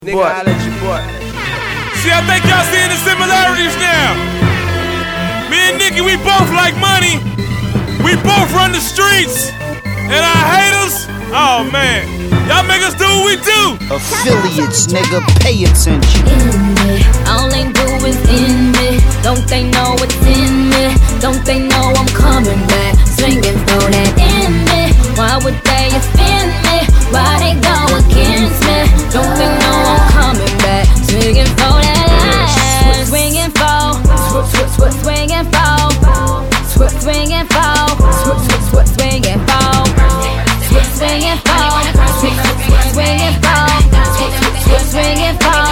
Nigga, I let you boy. See, I think y'all seeing the similarities now. Me and Nikki, we both like money. We both run the streets. And our haters, oh man, y'all make us do what we do. Affiliates, nigga, pay attention. In me, all they do is in me. Don't they know what's in me? Don't they know I'm coming back, swinging for that in me? Why would they offend me? Why they go against me? Don't they know I'm coming back, swinging for that ass, swinging for, swinging for, swinging for, swinging for, swinging for, swinging for, swinging for.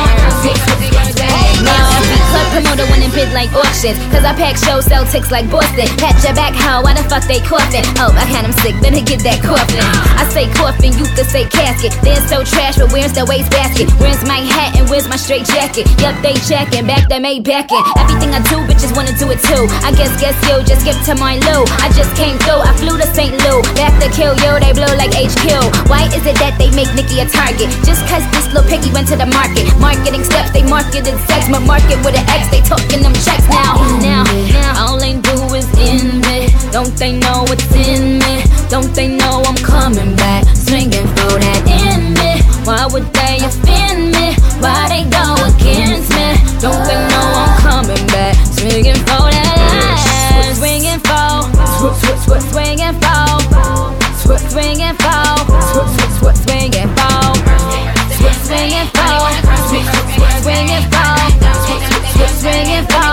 Club promoter winning bid like auctions, cause I pack shows, sell ticks like Boston. Pat your back, how? Why the fuck they coughing? Oh, I had them sick, then they get that coughing. I say coffin, you could say casket. They're so trash, but where's the wastebasket? Where's my hat and where's my straight jacket? Yup, they jacking, back that may backing. Everything I do, bitches wanna do it too. I guess yo, just skip to my loo. I just came through, I flew to St. Lou. Back to kill yo, they blow like HQ. Why is it that they make Nikki a target? Just cause this little piggy went to the market. Marketing steps, they marketed sex, but market with an X, they talking them checks now. All they do is in me. Don't they know what's in me? Don't they know I'm coming back, swinging for that in me? Why would they offend me? Why they go against me? Don't they know I'm coming back, swinging for that ass, swinging for, swinging for, swinging for, swinging for, swinging for, swinging for, swinging for.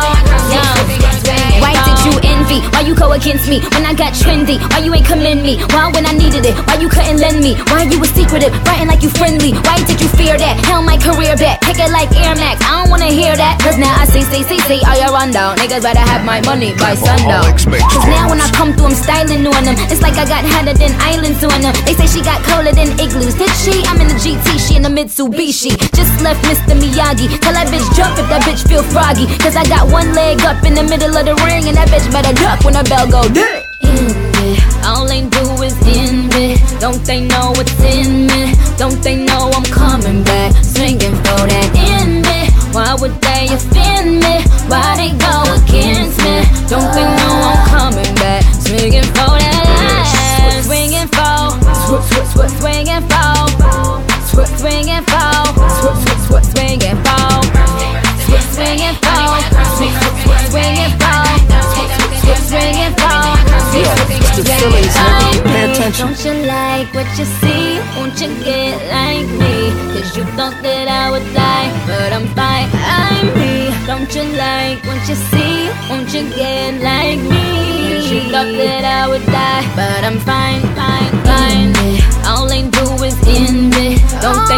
Why did you envy? Why you go against me when I got trendy? Why you ain't commend me? Why when I needed it? Why you couldn't lend me? Why you was secretive, writing like you friendly? Why did you fear that? Held my career back, pick it like Air Max. I don't wanna hear that, cause now I see, all your rundown. Niggas better have my money by sundown. Cause now when I come through, I'm styling on them. It's like I got hotter than islands on them. They say she got colder than igloos. Did she? I'm in the GT, she in the Mitsubishi. Just left Mr. Miyagi. Tell that bitch jump if that bitch feel froggy. Cause I got one leg up in the middle of the ring, and that bitch better duck when the bell go ding. In me, all they do is in me. Don't they know what's in me? Don't they know I'm coming back, swinging for that in me? Why would they offend me? Why they go against me? Don't they know I'm coming back, swinging for that ass, swinging for, swinging for, swinging for, swinging for, swinging for, swinging for, swinging for. Pay attention. Don't you like what you see? Won't you get like me? Cause you thought that I would die, but I'm fine, I'm me. Don't you like what you see? Won't you get like me? Cause you thought that I would die, but I'm fine, fine, fine. All they do is in me. Don't they